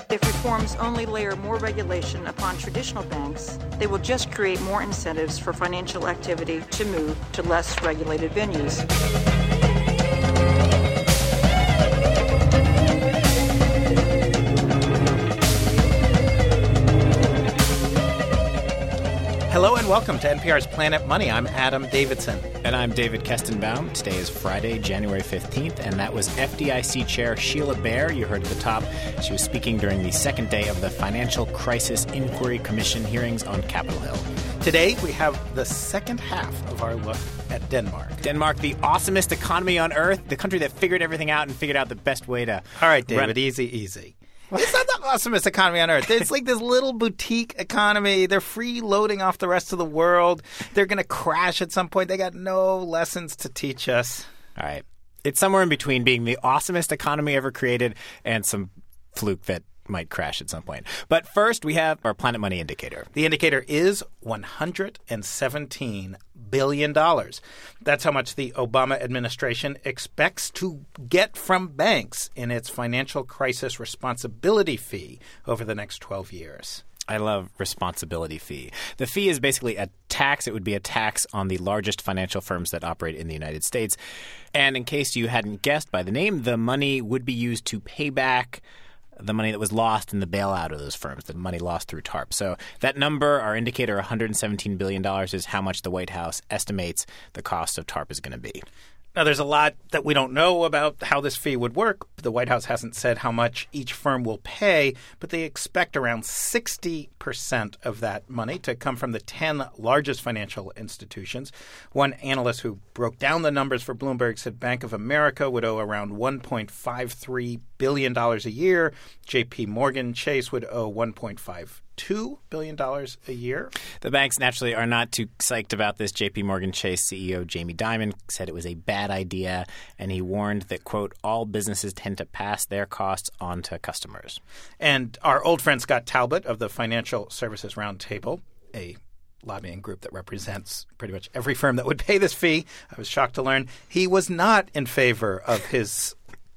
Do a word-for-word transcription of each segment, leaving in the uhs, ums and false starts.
If reforms only layer more regulation upon traditional banks, they will just create more incentives for financial activity to move to less regulated venues. Hello and welcome to N P R's Planet Money. I'm Adam Davidson. And I'm David Kestenbaum. Today is Friday, January fifteenth, and that was F D I C Chair Sheila Bair. You heard at the top. She was speaking during the second day of the Financial Crisis Inquiry Commission hearings on Capitol Hill. Today, we have the second half of our look at Denmark. Denmark, the awesomest economy on earth, the country that figured everything out and figured out the best way to All right, David, run- easy, easy. It's not the awesomest economy on earth. It's like this little boutique economy. They're freeloading off the rest of the world. They're going to crash at some point. They got no lessons to teach us. All right. It's somewhere in between being the awesomest economy ever created and some fluke that might crash at some point. But first, we have our Planet Money indicator. The indicator is one hundred seventeen billion dollars. That's how much the Obama administration expects to get from banks in its financial crisis responsibility fee over the next twelve years. I love responsibility fee. The fee is basically a tax. It would be a tax on the largest financial firms that operate in the United States. And in case you hadn't guessed by the name, the money would be used to pay back the money that was lost in the bailout of those firms, the money lost through TARP. So that number, our indicator, one hundred seventeen billion dollars, is how much the White House estimates the cost of TARP is going to be. Now, there's a lot that we don't know about how this fee would work. The White House hasn't said how much each firm will pay, but they expect around sixty percent of that money to come from the ten largest financial institutions. One analyst who broke down the numbers for Bloomberg said Bank of America would owe around one point five three billion dollars a year. J P Morgan Chase would owe one point five two billion dollars a year. The banks naturally are not too psyched about this. J P Morgan Chase C E O Jamie Dimon said it was a bad idea, and he warned that, quote, all businesses tend to pass their costs on to customers. And our old friend Scott Talbot of the Financial Services Roundtable, a lobbying group that represents pretty much every firm that would pay this fee, I was shocked to learn, he was not in favor of his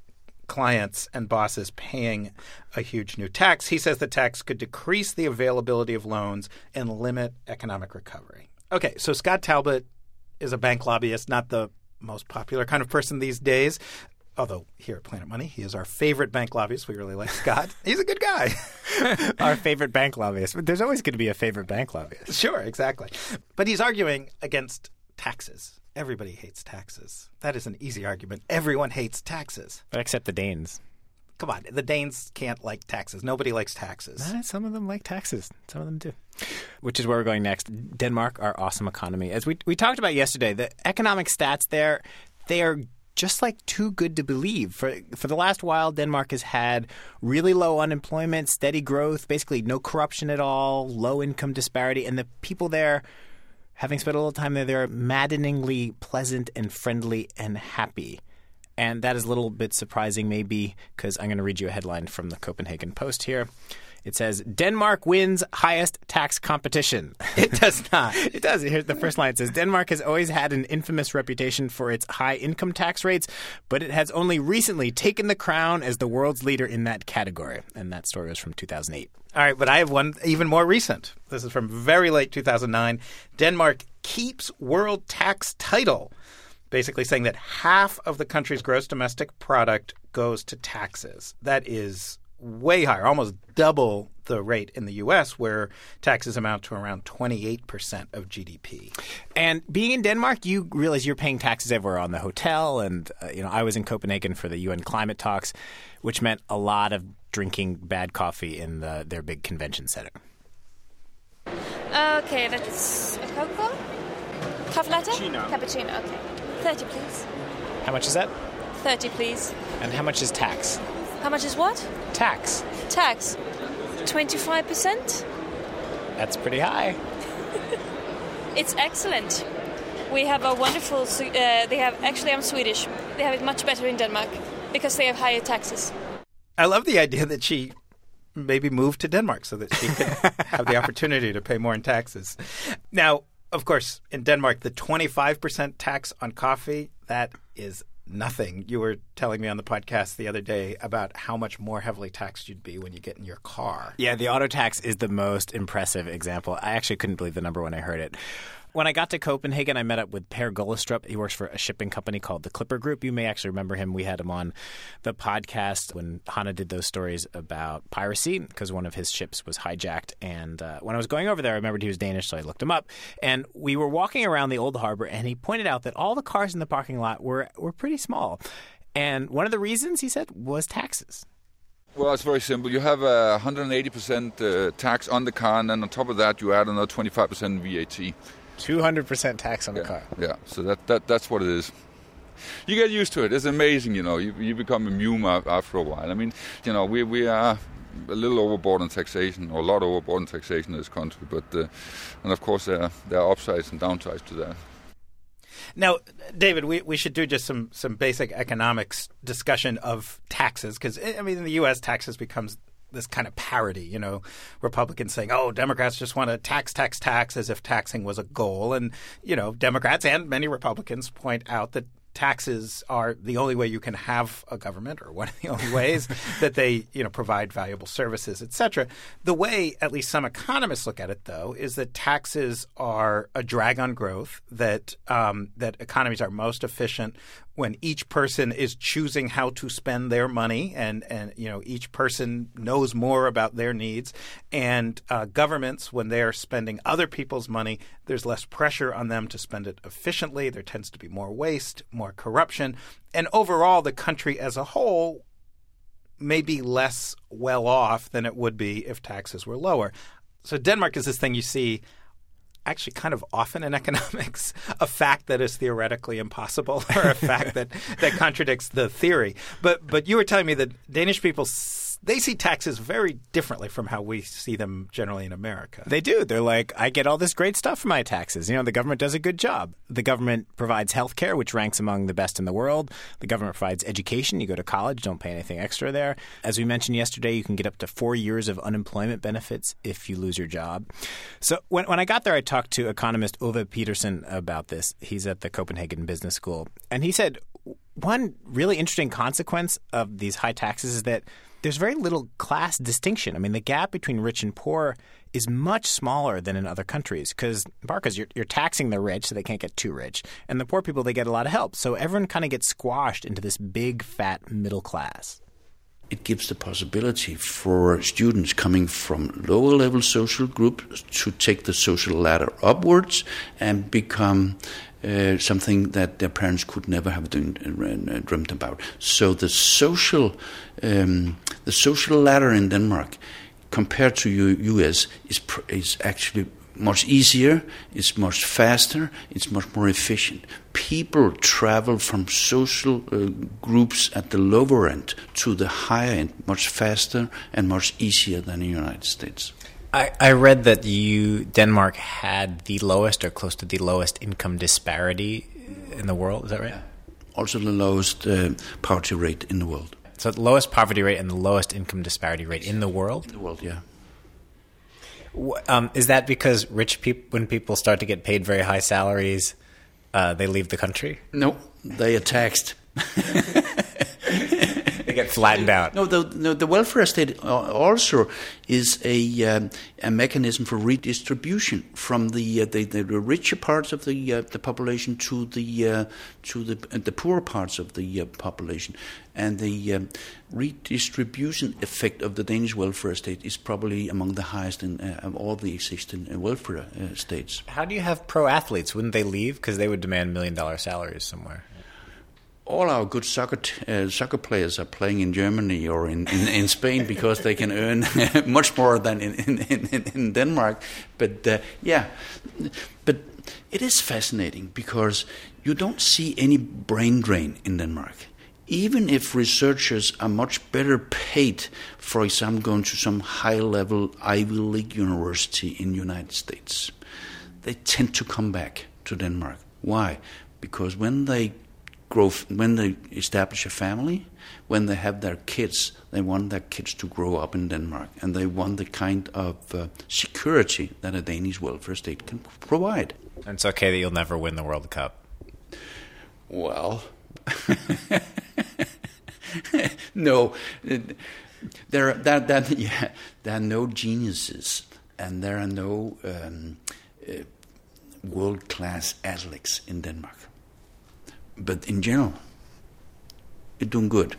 clients and bosses paying a huge new tax. He says the tax could decrease the availability of loans and limit economic recovery. Okay, so Scott Talbot is a bank lobbyist, not the most popular kind of person these days. Although here at Planet Money, he is our favorite bank lobbyist. We really like Scott. He's a good guy. Our favorite bank lobbyist. But there's always going to be a favorite bank lobbyist. Sure, exactly. But he's arguing against taxes. Everybody hates taxes. That is an easy argument. Everyone hates taxes. But except the Danes. Come on. The Danes can't like taxes. Nobody likes taxes. Nah, some of them like taxes. Some of them do. Which is where we're going next. Denmark, our awesome economy. As we we talked about yesterday, the economic stats there, they are just like too good to believe. For for the last while, Denmark has had really low unemployment, steady growth, basically no corruption at all, low income disparity, and the people there, having spent a little time there, they're maddeningly pleasant and friendly and happy. And that is a little bit surprising maybe because I'm going to read you a headline from the Copenhagen Post here. It says, Denmark wins highest tax competition. It does not. It does. Here's the first line. It says, Denmark has always had an infamous reputation for its high income tax rates, but it has only recently taken the crown as the world's leader in that category. And that story was from two thousand eight. All right, but I have one even more recent. This is from very late two thousand nine. Denmark keeps world tax title, basically saying that half of the country's gross domestic product goes to taxes. That is way higher, almost double the rate in the U S, where taxes amount to around twenty-eight percent of G D P. And being in Denmark, you realize you're paying taxes everywhere on the hotel. And, uh, you know, I was in Copenhagen for the U N climate talks, which meant a lot of drinking bad coffee in the, their big convention center. Okay, that's a Coca-Cola? Coffee latte? Cappuccino. Cappuccino, okay. thirty, please. How much is that? thirty, please. And how much is tax? How much is what? Tax. Tax. twenty-five percent? That's pretty high. It's excellent. We have a wonderful... Uh, they have... Actually, I'm Swedish. They have it much better in Denmark because they have higher taxes. I love the idea that she maybe moved to Denmark so that she could have the opportunity to pay more in taxes. Now, of course, in Denmark, the twenty-five percent tax on coffee, that is nothing. You were telling me on the podcast the other day about how much more heavily taxed you'd be when you get in your car. Yeah, the auto tax is the most impressive example. I actually couldn't believe the number when I heard it. When I got to Copenhagen, I met up with Per Gullestrup. He works for a shipping company called the Clipper Group. You may actually remember him. We had him on the podcast when Hannah did those stories about piracy because one of his ships was hijacked. And uh, when I was going over there, I remembered he was Danish, so I looked him up. And we were walking around the old harbor, and he pointed out that all the cars in the parking lot were, were pretty small. And one of the reasons, he said, was taxes. Well, it's very simple. You have a one hundred eighty percent uh, tax on the car, and then on top of that, you add another twenty-five percent V A T. two hundred percent tax on yeah, the car. Yeah, so that, that that's what it is. You get used to it. It's amazing, you know. You you become immune after a while. I mean, you know, we we are a little overboard on taxation, or a lot overboard on taxation in this country. But uh, and of course, there are, there are upsides and downsides to that. Now, David, we, we should do just some, some basic economics discussion of taxes because, I mean, in the U S, taxes becomes this kind of parody, you know, Republicans saying, oh, Democrats just want to tax, tax, tax as if taxing was a goal. And, you know, Democrats and many Republicans point out that taxes are the only way you can have a government or one of the only ways that they, you know, provide valuable services, et cetera. The way at least some economists look at it, though, is that taxes are a drag on growth, that um, that economies are most efficient when each person is choosing how to spend their money and, and you know, each person knows more about their needs. And uh, governments, when they are spending other people's money, there's less pressure on them to spend it efficiently. There tends to be more waste, more corruption. And overall, the country as a whole may be less well off than it would be if taxes were lower. So Denmark is this thing you see actually kind of often in economics, a fact that is theoretically impossible or a fact that, that contradicts the theory. But but you were telling me that Danish people, they see taxes very differently from how we see them generally in America. They do. They're like, I get all this great stuff for my taxes. You know, the government does a good job. The government provides health care, which ranks among the best in the world. The government provides education. You go to college, don't pay anything extra there. As we mentioned yesterday, you can get up to four years of unemployment benefits if you lose your job. So when, when I got there, I talked to economist Ove Petersen about this. He's at the Copenhagen Business School. And he said one really interesting consequence of these high taxes is that there's very little class distinction. I mean, the gap between rich and poor is much smaller than in other countries because, because you're, you're taxing the rich so they can't get too rich. And the poor people, they get a lot of help. So everyone kind of gets squashed into this big, fat middle class. It gives the possibility for students coming from lower level social groups to take the social ladder upwards and become uh, something that their parents could never have done, uh, dreamt about. So the social, um, the social ladder in Denmark, compared to U- U.S., is pr- is actually much easier, it's much faster, it's much more efficient. People travel from social uh, groups at the lower end to the higher end much faster and much easier than in the United States. I, I read that you Denmark had the lowest or close to the lowest income disparity in the world. Is that right? Also the lowest uh, poverty rate in the world. So the lowest poverty rate and the lowest income disparity rate in the world? In the world, yeah. Um, is that because rich people, when people start to get paid very high salaries, uh, they leave the country? No, they are taxed. They get flattened out. No, the, no, the welfare state also is a um, a mechanism for redistribution from the uh, the, the richer parts of the uh, the population to the uh, to the uh, the poorer parts of the uh, population, and the um, redistribution effect of the Danish welfare state is probably among the highest in uh, of all the existing uh, welfare uh, states. How do you have pro athletes? Wouldn't they leave because they would demand million dollar salaries somewhere? All our good soccer t- uh, soccer players are playing in Germany or in, in, in Spain because they can earn much more than in, in, in, in Denmark. But uh, yeah, but it is fascinating because you don't see any brain drain in Denmark. Even if researchers are much better paid, for example, going to some high-level Ivy League university in the United States, they tend to come back to Denmark. Why? Because when they grow, when they establish a family, when they have their kids, they want their kids to grow up in Denmark, and they want the kind of uh, security that a Danish welfare state can provide. And it's okay that you'll never win the World Cup. Well, No, there are, there, there, yeah, there are no geniuses, and there are no um, uh, world-class athletes in Denmark. But in general, you're doing good.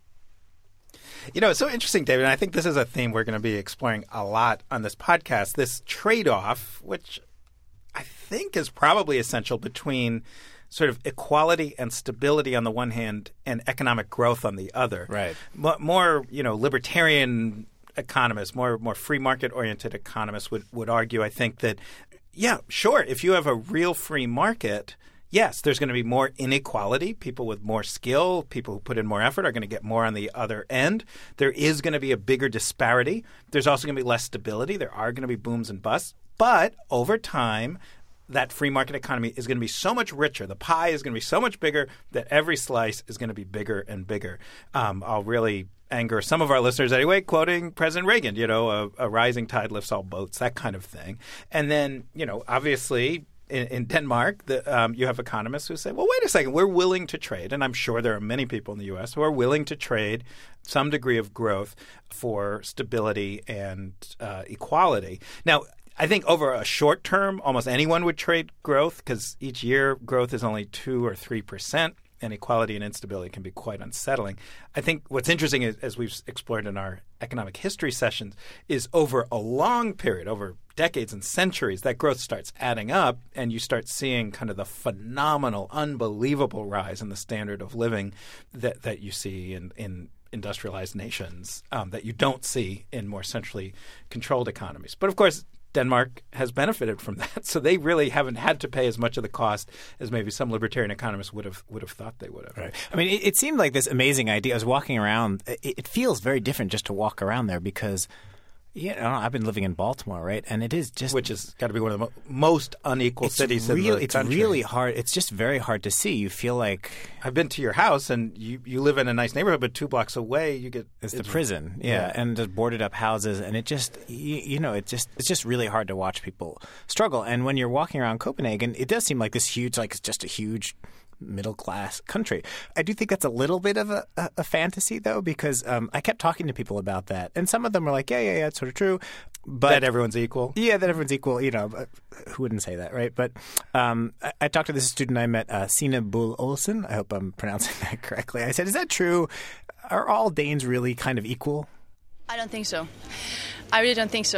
You know, it's so interesting, David, and I think this is a theme we're going to be exploring a lot on this podcast, this trade-off, which I think is probably essential between sort of equality and stability on the one hand and economic growth on the other. Right. M- more, you know, libertarian economists, more more free market-oriented economists would, would argue, I think, that, yeah, sure, if you have a real free market – yes, there's going to be more inequality. People with more skill, people who put in more effort are going to get more on the other end. There is going to be a bigger disparity. There's also going to be less stability. There are going to be booms and busts. But over time, that free market economy is going to be so much richer. The pie is going to be so much bigger that every slice is going to be bigger and bigger. Um, I'll really anger some of our listeners anyway, quoting President Reagan, you know, a, a rising tide lifts all boats, that kind of thing. And then, you know, obviously – In, in Denmark, the, um, you have economists who say, well, wait a second, we're willing to trade, and I'm sure there are many people in the U S who are willing to trade some degree of growth for stability and uh, equality. Now, I think over a short term, almost anyone would trade growth because each year growth is only two or three percent. And equality and instability can be quite unsettling. I think what's interesting, is, as we've explored in our economic history sessions, is over a long period, over decades and centuries, that growth starts adding up and you start seeing kind of the phenomenal, unbelievable rise in the standard of living that, that you see in, in industrialized nations um, that you don't see in more centrally controlled economies. But of course, Denmark has benefited from that, so they really haven't had to pay as much of the cost as maybe some libertarian economists would have would have thought they would have. Right. I mean, it, it seemed like this amazing idea. I was walking around. It, it feels very different just to walk around there because, you know, I've been living in Baltimore, right? And it is just – which has got to be one of the mo- most unequal cities real, in the it's country. It's really hard. It's just very hard to see. You feel like – I've been to your house, and you, you live in a nice neighborhood, but two blocks away you get – It's the prison, yeah, yeah. and the boarded up houses, and it just you, you know it just it's just really hard to watch people struggle. And when you're walking around Copenhagen, it does seem like this huge, like it's just a huge middle class country. I do think that's a little bit of a, a, a fantasy, though, because um, I kept talking to people about that, and some of them were like, yeah, yeah, yeah, it's sort of true. But that everyone's equal? Yeah, that everyone's equal. You know, but who wouldn't say that, right? But um, I, I talked to this student I met, uh, Sina Bull Olsen. I hope I'm pronouncing that correctly. I said, is that true? Are all Danes really kind of equal? I don't think so. I really don't think so.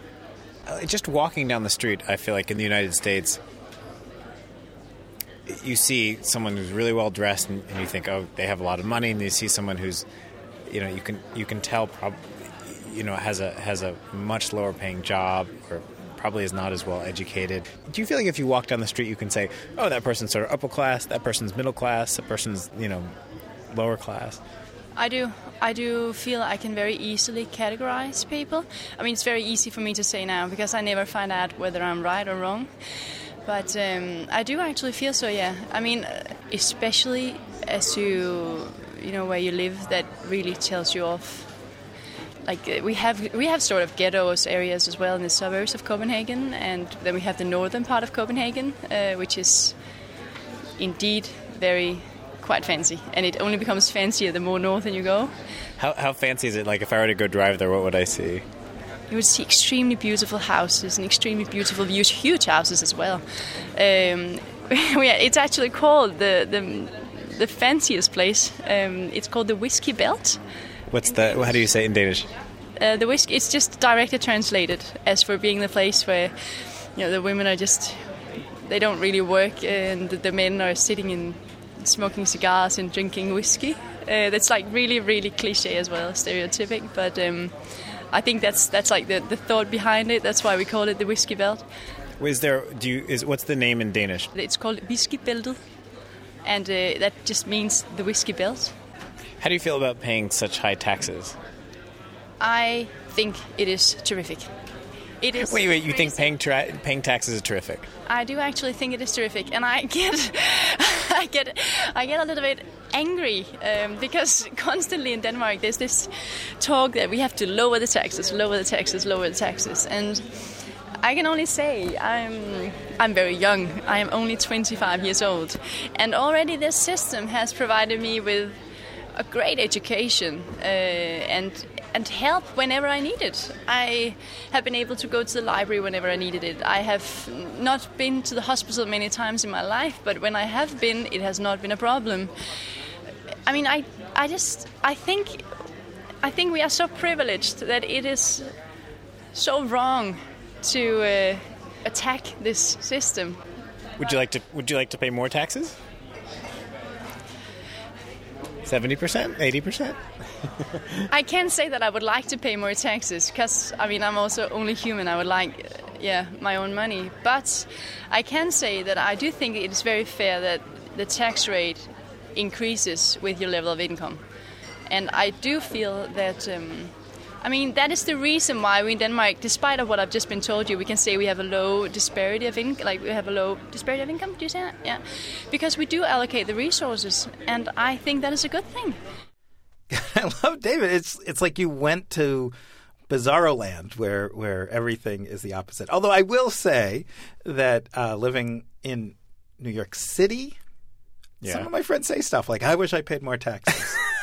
Uh, just walking down the street, I feel like in the United States, you see someone who's really well dressed, and, and you think, oh, they have a lot of money, and you see someone who's, you know, you can you can tell, prob- you know, has a has a much lower paying job, or probably is not as well educated. Do you feel like if you walk down the street, you can say, oh, that person's sort of upper class, that person's middle class, that person's, you know, lower class? I do. I do feel I can very easily categorize people. I mean, it's very easy for me to say now because I never find out whether I'm right or wrong. But um, I do actually feel so, yeah. I mean, especially as you, you know, where you live, that really tells you off. Like we have, we have sort of ghettos areas as well in the suburbs of Copenhagen, and then we have the northern part of Copenhagen, uh, which is indeed very quite fancy, and it only becomes fancier the more northern you go. How how fancy is it? Like if I were to go drive there, what would I see? You would see extremely beautiful houses and extremely beautiful views, huge houses as well. Um, it's actually called the the, the fanciest place. Um, it's called the Whiskey Belt. What's the? How do you say it in Danish? Uh, the whiskey. It's just directly translated as for being the place where, you know, the women are just, they don't really work, and the men are sitting in smoking cigars and drinking whiskey. Uh, that's like really, really cliche as well, stereotypic. But um, I think that's that's like the, the thought behind it. That's why we call it the Whiskey Belt. Is there? Do you? Is what's the name in Danish? It's called Whiskybæltet, and uh, that just means the whiskey belt. How do you feel about paying such high taxes? I think it is terrific. It is. Wait, wait. You crazy. think paying tra- paying taxes is terrific? I do actually think it is terrific, and I get, I get, I get a little bit angry um, because constantly in Denmark there's this talk that we have to lower the taxes, lower the taxes, lower the taxes, and I can only say I'm I'm very young. I am only twenty-five years old, and already this system has provided me with a great education uh, and and help whenever I need it. I have been able to go to the library whenever I needed it. I have not been to the hospital many times in my life, but when I have been, it has not been a problem. I mean, I I just I think I think we are so privileged that it is so wrong to uh, attack this system. Would you like to Would you like to pay more taxes? seventy percent? eighty percent? I can't say that I would like to pay more taxes because, I mean, I'm also only human. I would like, uh, yeah, my own money. But I can say that I do think it is very fair that the tax rate increases with your level of income. And I do feel that, um, I mean, that is the reason why we in Denmark, despite of what I've just been told you, we can say we have a low disparity of income, like we have a low disparity of income, do you say that? Yeah. Because we do allocate the resources, and I think that is a good thing. I love David. It's it's like you went to Bizarro Land where, where everything is the opposite. Although I will say that uh, living in New York City, yeah. some of my friends say stuff like, I wish I paid more taxes.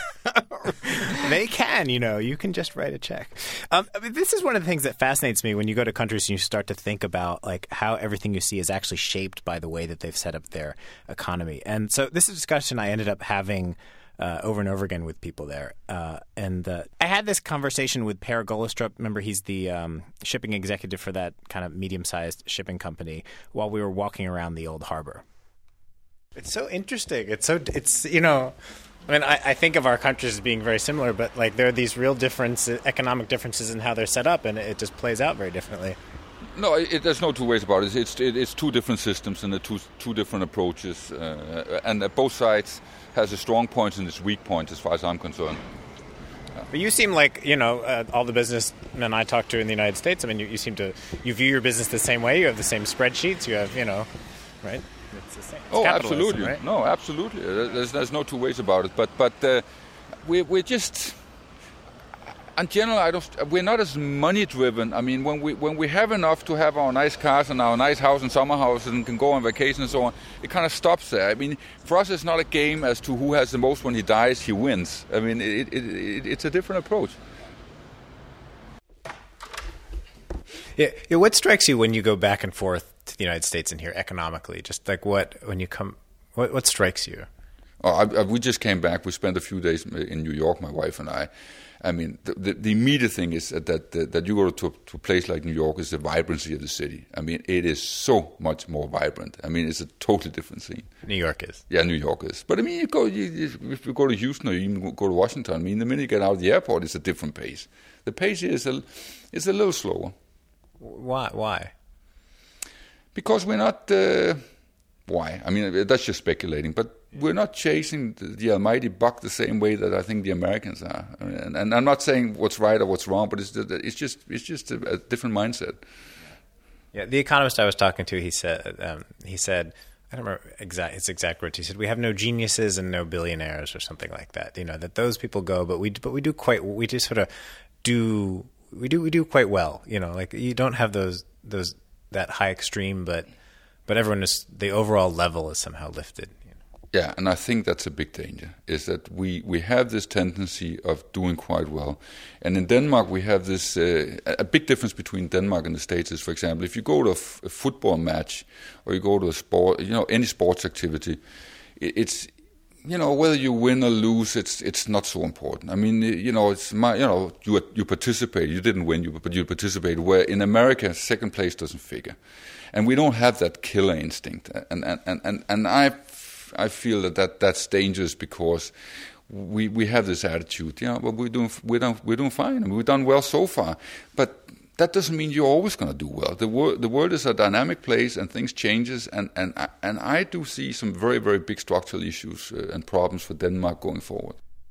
They can, you know. You can just write a check. Um, I mean, this is one of the things that fascinates me when you go to countries and you start to think about like how everything you see is actually shaped by the way that they've set up their economy. And so this is a discussion I ended up having uh, over and over again with people there. Uh, and uh, I had this conversation with Per Gullestrup. Remember, he's the um, shipping executive for that kind of medium-sized shipping company while we were walking around the old harbor. It's so interesting. It's so it's you know. I mean, I, I think of our countries as being very similar, but like there are these real differences, economic differences in how they're set up, and it just plays out very differently. No, it, there's no two ways about it. It's it, it's two different systems and the two two different approaches, uh, and uh, both sides has a strong point and its weak point, as far as I'm concerned. Yeah. But you seem like you know uh, all the businessmen I talk to in the United States. I mean, you, you seem to you view your business the same way. You have the same spreadsheets. You have you know, right? It's the same. It's oh, absolutely. Right? No, absolutely. There's, there's no two ways about it. But but uh, we we're just, in general, I don't. We're not as money driven. I mean, when we when we have enough to have our nice cars and our nice house and summer houses and can go on vacation and so on, it kind of stops there. I mean, for us, it's not a game as to who has the most. When he dies, he wins. I mean, it, it, it, it's a different approach. Yeah. yeah. What strikes you when you go back and forth to the United States and here economically? Just like what when you come, what what strikes you? Oh, I, I, we just came back. We spent a few days in New York, my wife and I. I mean, the, the, the immediate thing is that that, that you go to, to a place like New York is the vibrancy of the city. I mean, it is so much more vibrant. I mean, it's a totally different scene. New York is. Yeah, New York is. But I mean, you go you, you, if you go to Houston or you even go to Washington, I mean, the minute you get out of the airport, it's a different pace. The pace here is a, is a little slower. Why? Why? Because we're not. Uh, why? I mean, that's just speculating. But we're not chasing the, the almighty buck the same way that I think the Americans are. I mean, and, and I'm not saying what's right or what's wrong, but it's it's just it's just a, a different mindset. Yeah, the economist I was talking to, he said um, he said I don't remember exact his exact words. He said we have no geniuses and no billionaires or something like that. You know that those people go, but we but we do quite we just sort of do. We do we do quite well, you know. Like you don't have those those that high extreme, but but everyone is the overall level is somehow lifted. You know? Yeah, and I think that's a big danger. Is that we, we have this tendency of doing quite well, and in Denmark we have this uh, a big difference between Denmark and the States is, for example, if you go to a, f- a football match or you go to a sport, you know, any sports activity, it, it's. You know, whether you win or lose, it's it's not so important. I mean, you know, it's my, you know, you you participate. You didn't win, you but you participated. Where in America, second place doesn't figure, and we don't have that killer instinct. And and and and I I feel that, that that's dangerous because we we have this attitude. You know, but we're doing we're doing we're doing fine. I mean, we've done well so far, but that doesn't mean you're always going to do well. The world, the world is a dynamic place, and things changes. And and and I do see some very very big structural issues uh, and problems for Denmark going forward.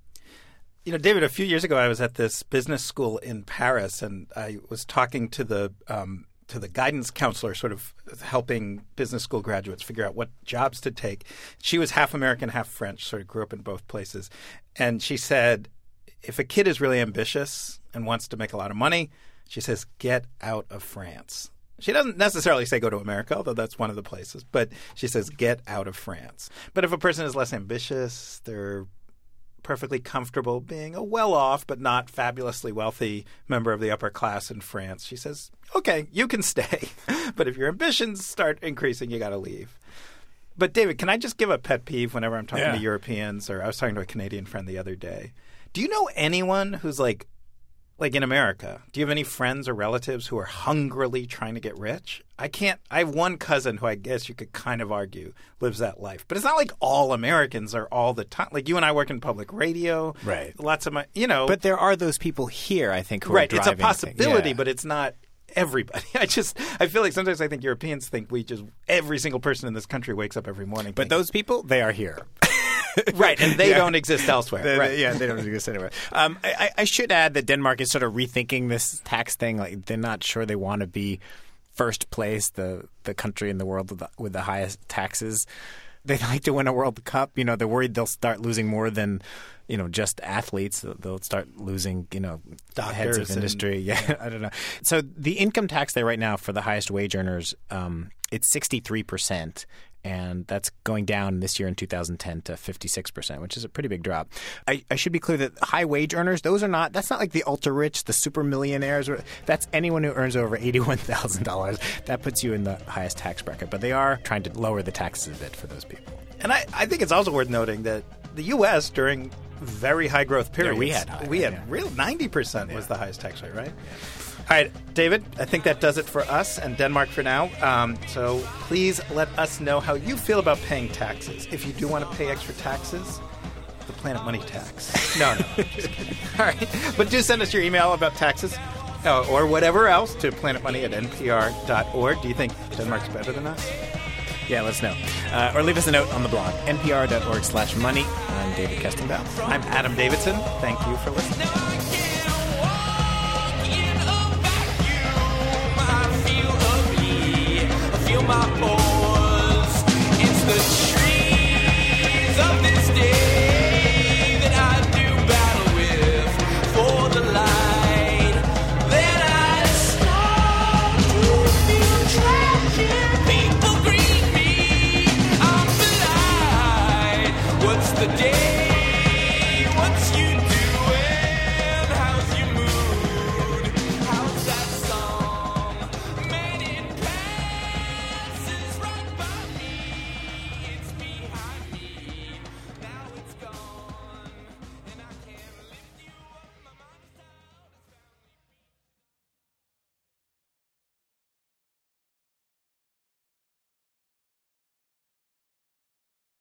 You know, David, a few years ago, I was at this business school in Paris, and I was talking to the um, to the guidance counselor, sort of helping business school graduates figure out what jobs to take. She was half American, half French, sort of grew up in both places, and she said, if a kid is really ambitious and wants to make a lot of money, she says, get out of France. She doesn't necessarily say go to America, although that's one of the places. But she says get out of France. But if a person is less ambitious, they're perfectly comfortable being a well-off but not fabulously wealthy member of the upper class in France, she says, okay, you can stay. But if your ambitions start increasing, you got to leave. But David, can I just give a pet peeve whenever I'm talking yeah. to Europeans, or I was talking to a Canadian friend the other day. Do you know anyone who's like, like in America, do you have any friends or relatives who are hungrily trying to get rich? I can't – I have one cousin who I guess you could kind of argue lives that life. But it's not like all Americans are all the time. Like you and I work in public radio. Right. Lots of my – you know. But there are those people here, I think, who right, are driving. It's a possibility, yeah. but it's not everybody. I just – I feel like sometimes I think Europeans think we just – every single person in this country wakes up every morning. But thinking, those people, they are here. Right, and they yeah. don't exist elsewhere. They, right. they, yeah, they don't exist anywhere. Um, I, I should add that Denmark is sort of rethinking this tax thing. Like they're not sure they want to be first place, the the country in the world with the, with the highest taxes. They'd like to win a World Cup. You know, they're worried they'll start losing more than, you know, just athletes. They'll start losing, you know, Doctors heads of industry. And, yeah, I don't know. So the income tax there right now for the highest wage earners, um, it's sixty-three percent. And that's going down this year in two thousand ten to fifty-six percent, which is a pretty big drop. I, I should be clear that high wage earners, those are not – that's not like the ultra-rich, the super millionaires. That's anyone who earns over eighty-one thousand dollars. That puts you in the highest tax bracket. But they are trying to lower the taxes a bit for those people. And I, I think it's also worth noting that the U S during very high growth periods – yeah, we had high, we had yeah. real ninety percent yeah. was the highest tax rate, right? Yeah. All right, David, I think that does it for us and Denmark for now. Um, so please let us know how you feel about paying taxes. If you do want to pay extra taxes, the Planet Money tax. No, no, just kidding. All right, but do send us your email about taxes uh, or whatever else to planetmoney at n p r dot org. Do you think Denmark's better than us? Yeah, let us know. Uh, or leave us a note on the blog, n p r dot org slash money. I'm David Kestenbaum. I'm Adam Davidson. Thank you for listening.